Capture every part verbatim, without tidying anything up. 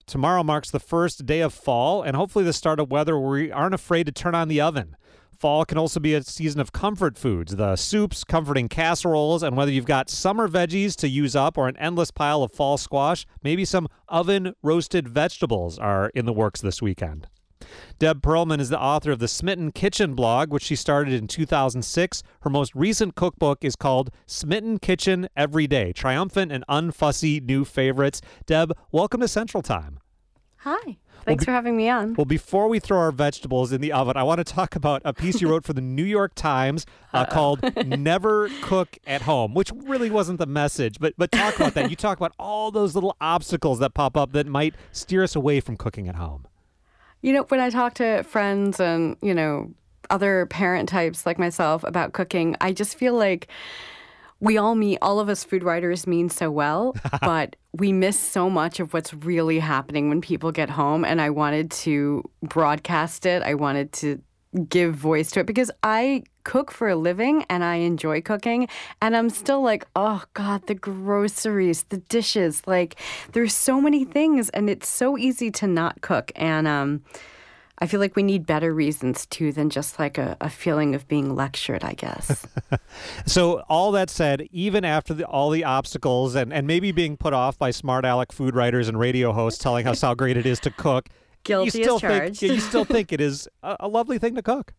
tomorrow marks the first day of fall and hopefully the start of weather where we aren't afraid to turn on the oven. Fall can also be a season of comfort foods, the soups, comforting casseroles, and whether you've got summer veggies to use up or an endless pile of fall squash, maybe some oven-roasted vegetables are in the works this weekend. Deb Perlman is the author of the Smitten Kitchen blog, which she started in two thousand six. Her most recent cookbook is called Smitten Kitchen Every Day, Triumphant and Unfussy New Favorites. Deb, welcome to Central Time. Hi. Thanks well, be- for having me on. Well, before we throw our vegetables in the oven, I want to talk about a piece you wrote for the New York Times uh, called Never Cook at Home, which really wasn't the message, but but talk about that. You talk about all those little obstacles that pop up that might steer us away from cooking at home. You know, when I talk to friends and, you know, other parent types like myself about cooking, I just feel like we all mean, all of us food writers mean so well, but we miss so much of what's really happening when people get home. And I wanted to broadcast it. I wanted to give voice to it because I cook for a living and I enjoy cooking. And I'm still like, oh God, the groceries, the dishes, like there's so many things and it's so easy to not cook. And, um, I feel like we need better reasons, too, than just like a, a feeling of being lectured, I guess. So all that said, even after the, all the obstacles and, and maybe being put off by smart aleck food writers and radio hosts telling us how great it is to cook, Guilty you still as charged. Think, you still think it is a, a lovely thing to cook.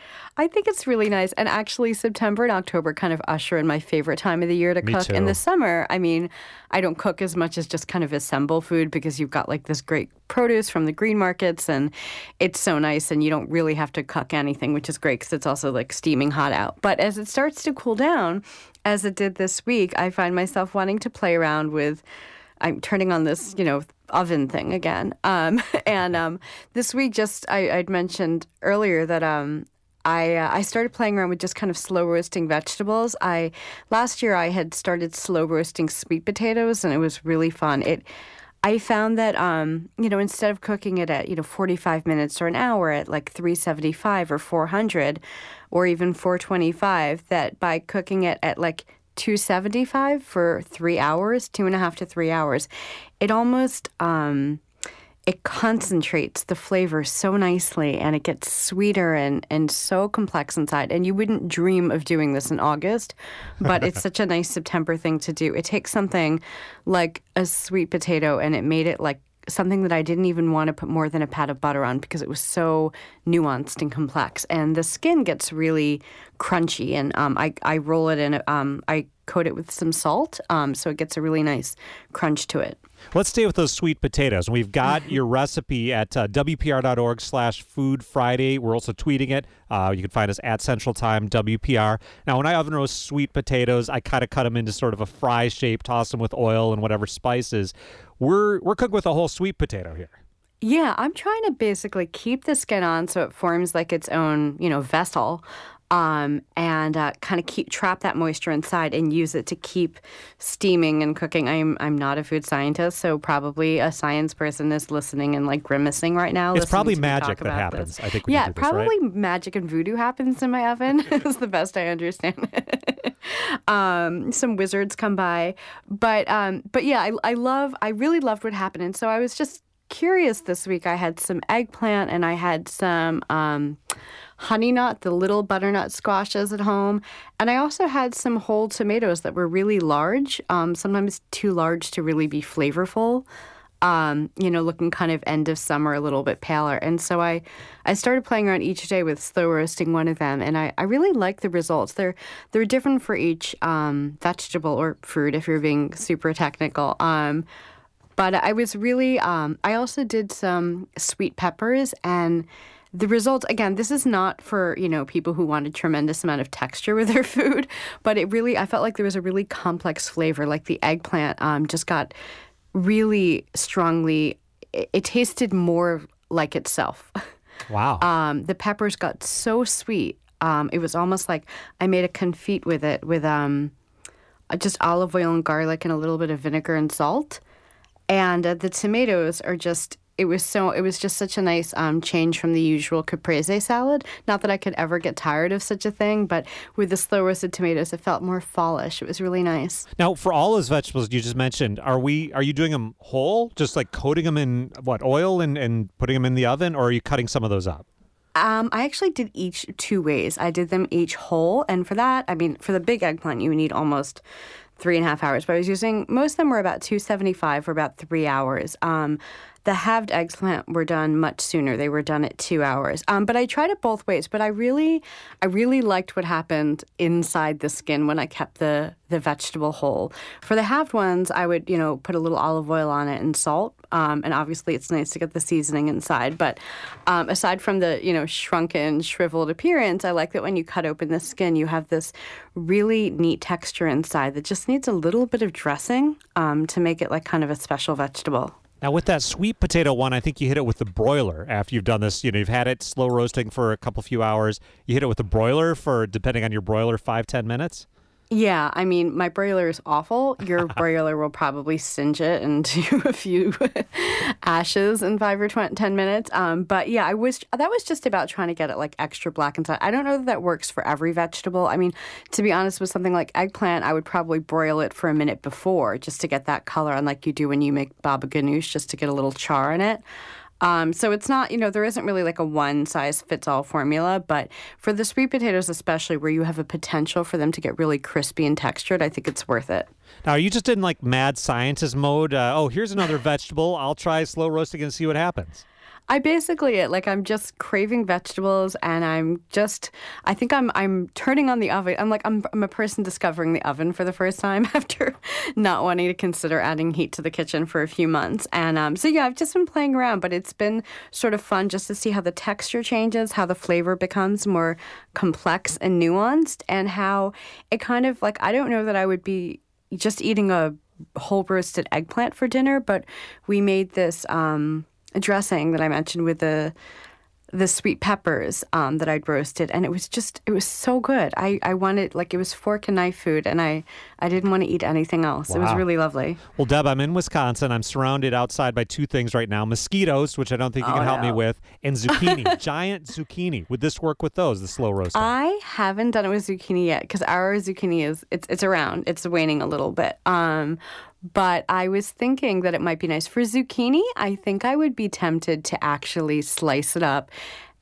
I think it's really nice. And actually, September and October kind of usher in my favorite time of the year to Me cook. too. In the summer, I mean, I don't cook as much as just kind of assemble food because you've got like this great produce from the green markets and it's so nice and you don't really have to cook anything, which is great because it's also like steaming hot out. But as it starts to cool down, as it did this week, I find myself wanting to play around with I'm turning on this, you know, oven thing again. Um, and um, this week, just I, I'd mentioned earlier that um, I uh, I started playing around with just kind of slow roasting vegetables. I last year I had started slow roasting sweet potatoes, and it was really fun. It I found that um, you know, instead of cooking it at, you know, forty-five minutes or an hour at like three seventy-five or four hundred or even four twenty-five, that by cooking it at like two seventy-five for three hours, two and a half to three hours, it almost um, it concentrates the flavor so nicely, and it gets sweeter and, and so complex inside. And you wouldn't dream of doing this in August, but it's such a nice September thing to do. It takes something like a sweet potato, and it made it like something that I didn't even want to put more than a pat of butter on because it was so nuanced and complex. And the skin gets really crunchy, and um, I, I roll it in, um, I coat it with some salt, um, so it gets a really nice crunch to it. Let's stay with those sweet potatoes. We've got your recipe at uh, W P R dot org slash Food Friday. We're also tweeting it. Uh, you can find us at Central Time W P R. Now, when I oven roast sweet potatoes, I kind of cut them into sort of a fry shape, toss them with oil and whatever spices. We're we're cooking with a whole sweet potato here. Yeah, I'm trying to basically keep the skin on so it forms like its own, you know, vessel. Um, and uh, kind of keep trap that moisture inside and use it to keep steaming and cooking. I'm I'm not a food scientist, so probably a science person is listening and like grimacing right now. It's probably magic that happens. This. I think. When yeah, you do this, probably right? magic and voodoo happens in my oven. Is the best I understand. um, some wizards come by, but um, but yeah, I I love I really loved what happened, and so I was just curious this week. I had some eggplant and I had some um, honey nut, the little butternut squashes at home. And I also had some whole tomatoes that were really large, um, sometimes too large to really be flavorful, um, you know, looking kind of end of summer, a little bit paler. And so I, I started playing around each day with slow roasting one of them. And I, I really like the results. They're, they're different for each um, vegetable or fruit, if you're being super technical. Um But I was really, um, I also did some sweet peppers, and the results, again, this is not for, you know, people who want a tremendous amount of texture with their food, but it really, I felt like there was a really complex flavor. Like the eggplant um, just got really strongly, it, it tasted more like itself. Wow. um, the peppers got so sweet. Um, it was almost like I made a confit with it with um, just olive oil and garlic and a little bit of vinegar and salt. And uh, the tomatoes are just, it was so it was just such a nice um, change from the usual caprese salad. Not that I could ever get tired of such a thing, but with the slow roasted tomatoes, it felt more fallish. It was really nice. Now, for all those vegetables you just mentioned, are we are you doing them whole, just like coating them in what oil and, and putting them in the oven, or are you cutting some of those up? Um, I actually did each two ways. I did them each whole, and for that, I mean, for the big eggplant, you need almost three and a half hours. But I was using most of them were about two seventy-five for about three hours. Um, the halved eggplant were done much sooner. They were done at two hours. Um, but I tried it both ways. But I really, I really liked what happened inside the skin when I kept the the vegetable whole. For the halved ones, I would, you know, put a little olive oil on it and salt. Um, and obviously, it's nice to get the seasoning inside. But um, aside from the, you know, shrunken, shriveled appearance, I like that when you cut open the skin, you have this really neat texture inside that just needs a little bit of dressing um, to make it like kind of a special vegetable. Now, with that sweet potato one, I think you hit it with the broiler after you've done this. You know, you've had it slow roasting for a couple few hours. You hit it with the broiler for, depending on your broiler, five, ten minutes? Yeah, I mean, my broiler is awful. Your broiler will probably singe it into a few ashes in five or twenty, ten minutes. Um, but yeah, I was that was just about trying to get it like extra black inside. I don't know that that works for every vegetable. I mean, to be honest, with something like eggplant, I would probably broil it for a minute before just to get that color, unlike you do when you make baba ganoush, just to get a little char in it. Um, so it's not, you know, there isn't really like a one-size-fits-all formula, but for the sweet potatoes especially, where you have a potential for them to get really crispy and textured, I think it's worth it. Now, are you just in like mad scientist mode? Uh, oh, here's another vegetable. I'll try slow roasting and see what happens. I basically it like I'm just craving vegetables, and I'm just I think I'm I'm turning on the oven. I'm like I'm I'm a person discovering the oven for the first time after not wanting to consider adding heat to the kitchen for a few months. And um, so yeah, I've just been playing around, but it's been sort of fun just to see how the texture changes, how the flavor becomes more complex and nuanced, and how it kind of like I don't know that I would be just eating a whole roasted eggplant for dinner, but we made this. Um, A dressing that I mentioned with the the sweet peppers um, that I'd roasted, and it was just it was so good. I, I wanted like it was fork and knife food, and I, I didn't want to eat anything else. Wow. It was really lovely. Well, Deb, I'm in Wisconsin. I'm surrounded outside by two things right now: mosquitoes, which I don't think you oh, can help no. me with, and zucchini, giant zucchini. Would this work with those? The slow roasting? I haven't done it with zucchini yet because our zucchini is it's it's around. It's waning a little bit. Um, But I was thinking that it might be nice. For zucchini, I think I would be tempted to actually slice it up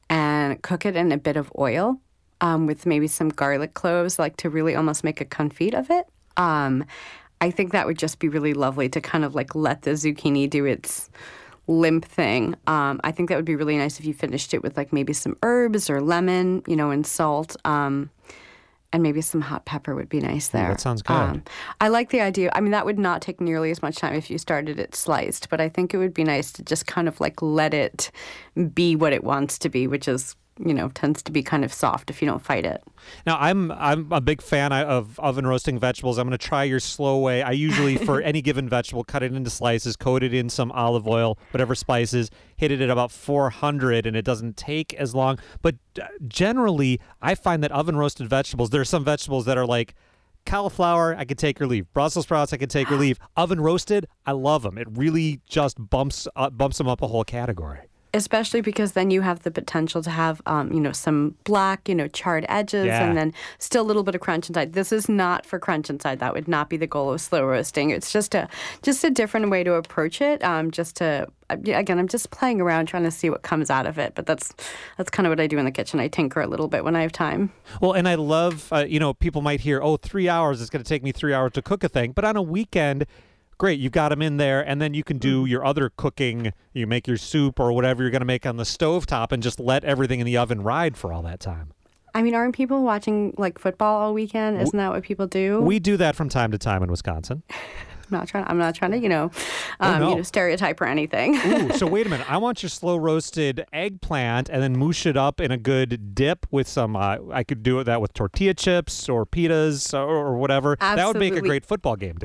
and cook it in a bit of oil um, with maybe some garlic cloves, like to really almost make a confit of it. Um, I think that would just be really lovely to kind of like let the zucchini do its limp thing. Um, I think that would be really nice if you finished it with like maybe some herbs or lemon, you know, and salt. Um And maybe some hot pepper would be nice there. Ooh, that sounds good. Um, I like the idea. I mean, that would not take nearly as much time if you started it sliced, but I think it would be nice to just kind of like let it be what it wants to be, which is, you know, tends to be kind of soft if you don't fight it. Now, I'm I'm a big fan of oven roasting vegetables. I'm going to try your slow way. I usually, for any given vegetable, cut it into slices, coat it in some olive oil, whatever spices, hit it at about four hundred, and it doesn't take as long. But generally, I find that oven roasted vegetables, there are some vegetables that are like cauliflower, I could take or leave. Brussels sprouts, I could take or leave. Oven roasted, I love them. It really just bumps uh, bumps them up a whole category. Especially because then you have the potential to have, um, you know, some black, you know, charred edges, Yeah. and then still a little bit of crunch inside. This is not for crunch inside. That would not be the goal of slow roasting. It's just a just a different way to approach it. Um, just to again, I'm just playing around trying to see what comes out of it. But that's that's kind of what I do in the kitchen. I tinker a little bit when I have time. Well, and I love, uh, you know, people might hear, oh, three hours, it's going to take me three hours to cook a thing. But on a weekend, great, you've got them in there, and then you can do your other cooking. You make your soup or whatever you're going to make on the stovetop and just let everything in the oven ride for all that time. I mean, aren't people watching like football all weekend? Isn't that what people do? We do that from time to time in Wisconsin. I'm not trying. I'm not trying to, you know, um, oh, no. you know, stereotype or anything. Ooh, so wait a minute. I want your slow roasted eggplant, and then moosh it up in a good dip with some. Uh, I could do that with tortilla chips or pitas or, or whatever. Absolutely. That would make a great football game dip.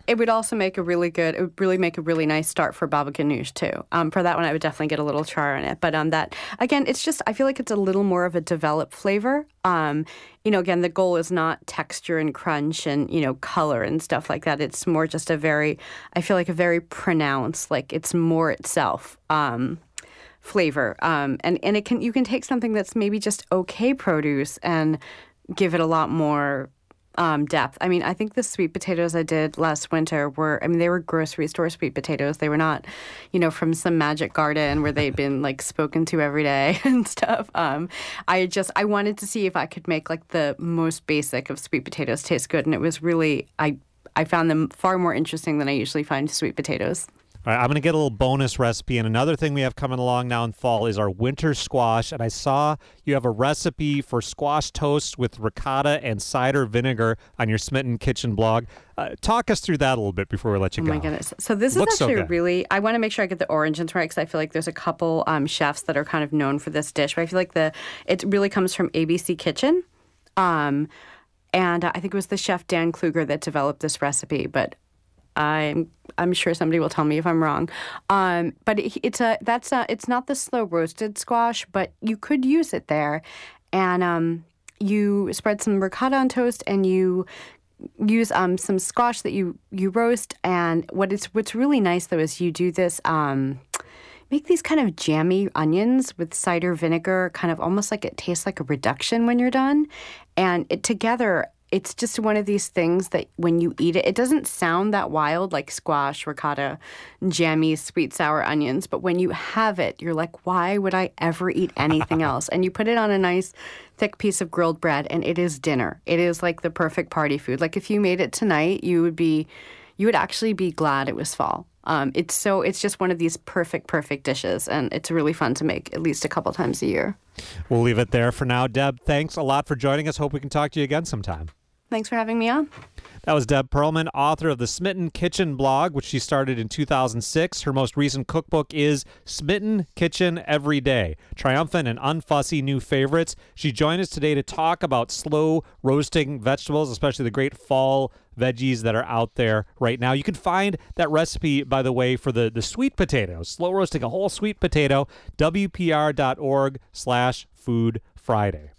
it would also make a really good, it would really make a really nice start for baba ganoush too. Um, for that one, I would definitely get a little char in it. But um, that, again, it's just, I feel like it's a little more of a developed flavor. Um, you know, again, the goal is not texture and crunch and, you know, color and stuff like that. It's more just a very, I feel like a very pronounced, like it's more itself. Um, flavor um and and it can you can take something that's maybe just okay produce and give it a lot more um depth. I mean, I think the sweet potatoes I did last winter were, I mean, they were grocery store sweet potatoes. They were not, you know, from some magic garden where they've been like spoken to every day and stuff. um I just I wanted to see if I could make like the most basic of sweet potatoes taste good, and it was really, I I found them far more interesting than I usually find sweet potatoes. All right, I'm going to get a little bonus recipe. And another thing we have coming along now in fall is our winter squash. And I saw you have a recipe for squash toast with ricotta and cider vinegar on your Smitten Kitchen blog. Uh, talk us through that a little bit before we let you oh go. Oh, my goodness. So this Looks is actually so good. really, I want to make sure I get the origins right because I feel like there's a couple um, chefs that are kind of known for this dish. But I feel like the it really comes from A B C Kitchen. Um, and uh, I think it was the chef Dan Kluger that developed this recipe. But I'm I'm sure somebody will tell me if I'm wrong. Um, but it, it's a that's a, it's not the slow roasted squash, but you could use it there, and um, you spread some ricotta on toast, and you use um some squash that you you roast. And what is what's really nice though is you do this um. Make these kind of jammy onions with cider vinegar, kind of almost like it tastes like a reduction when you're done, and it together. It's just one of these things that when you eat it, it doesn't sound that wild like squash, ricotta, jammy, sweet, sour onions. But when you have it, you're like, why would I ever eat anything else? And you put it on a nice thick piece of grilled bread, and it is dinner. It is like the perfect party food. Like if you made it tonight, you would be, you would actually be glad it was fall. Um, it's so it's just one of these perfect, perfect dishes, and it's really fun to make at least a couple times a year. We'll leave it there for now. Deb, thanks a lot for joining us. Hope we can talk to you again sometime. Thanks for having me on. That was Deb Perlman, author of the Smitten Kitchen blog, which she started in two thousand six. Her most recent cookbook is Smitten Kitchen Every Day, triumphant and unfussy new favorites. She joined us today to talk about slow roasting vegetables, especially the great fall veggies that are out there right now. You can find that recipe, by the way, for the, the sweet potato, slow roasting a whole sweet potato, W P R dot org slash food Friday.